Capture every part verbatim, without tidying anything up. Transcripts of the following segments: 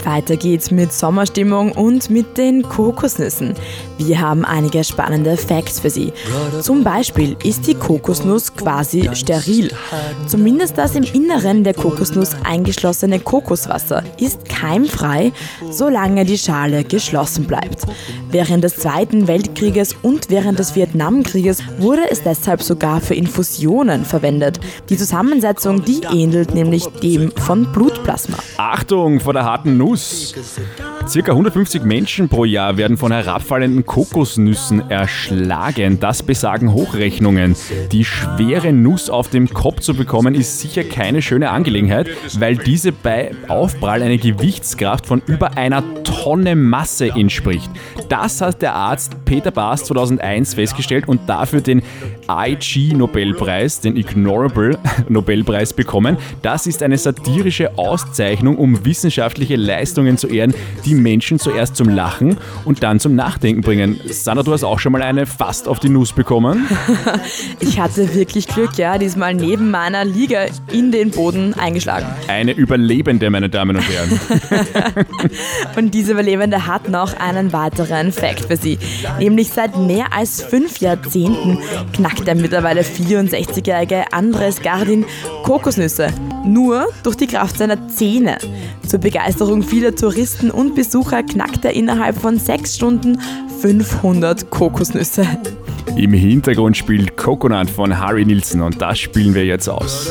Weiter geht's mit Sommerstimmung und mit den Kokosnüssen. Wir haben einige spannende Facts für Sie. Zum Beispiel ist die Kokosnuss quasi steril. Zumindest das im Inneren der Kokosnuss eingeschlossene Kokoswasser ist keimfrei, solange die Schale geschlossen bleibt. Während des Zweiten Weltkrieges und während des Vietnamkrieges wurde es deshalb sogar für Infusionen verwendet. Die Zusammensetzung, die ähnelt nämlich dem von Blutplasma. Achtung vor der harten Nuss! Circa hundertfünfzig Menschen pro Jahr werden von herabfallenden Kokosnüssen erschlagen. Das besagen Hochrechnungen. Die schwere Nuss auf dem Kopf zu bekommen, ist sicher keine schöne Angelegenheit, weil diese bei Aufprall eine Gewichtskraft von über einer Tonne Masse entspricht. Das hat der Arzt Peter Baas zweitausendeins festgestellt und dafür den I G-Nobelpreis, den Ignorable-Nobelpreis bekommen. Das ist eine satirische Auszeichnung, um wissenschaftliche Leistungen zu ehren, die Menschen zuerst zum Lachen und dann zum Nachdenken bringen. Sandra, du hast auch schon mal eine fast auf die Nuss bekommen? Ich hatte wirklich Glück, ja, diesmal neben meiner Liege in den Boden eingeschlagen. Eine Überlebende, meine Damen und Herren. Und diese Überlebende hat noch einen weiteren Fact für Sie. Nämlich seit mehr als fünf Jahrzehnten knackt der mittlerweile vierundsechzigjährige Andres Gardin Kokosnüsse. Nur durch die Kraft seiner Zähne. Zur Begeisterung vieler Touristen und Besucher knackt er innerhalb von sechs Stunden fünfhundert Kokosnüsse. Im Hintergrund spielt Coconut von Harry Nilsson und das spielen wir jetzt aus.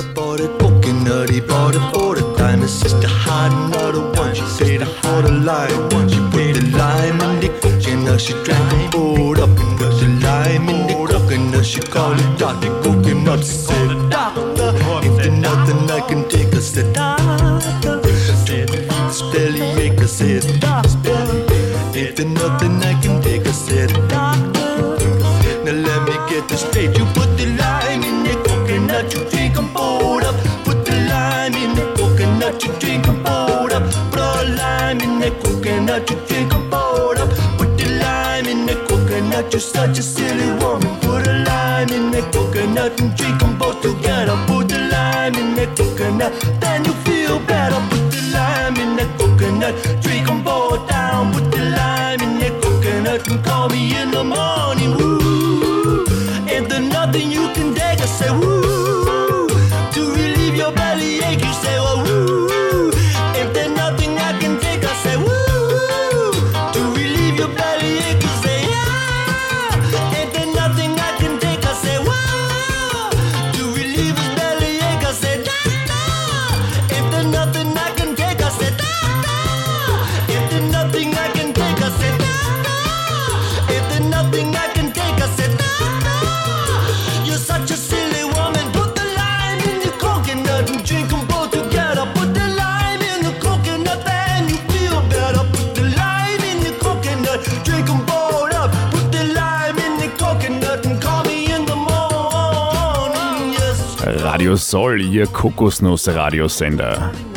If there's nothing I can take, I said, doctor. Now let me get this straight. You put the lime in the coconut, you drink them both up. Put the lime in the coconut, you drink them both up. Put a lime in the coconut, you drink them both up. Put the lime in the coconut, you're such a silly woman. Put a lime in the coconut and drink them both together. Put the lime in the coconut, then you feel better. Put the lime in the coconut, drink them both down. Put the lime in the coconut and call me in the morning. Woo, ain't there nothing you can take? I say woo, to relieve your belly ache. You say well woo, ain't there nothing I can take? I say woo, to relieve your belly ache. You say yeah, ain't there nothing I can take? I say wow, to relieve his belly ache. I say doctor, ain't there nothing I can take? I say doctor, ain't there nothing I can take? I say doctor, ain't there nothing I can take? I say doctor, you're such a silly woman. Put the lime in the coconut and drink them both together. Put the lime in the coconut and you feel better. Put the lime in the coconut, drink them both up. Put the lime in the coconut and call me in the morning. Yes. Radio Soll, Ihr Kokosnuss-Radiosender.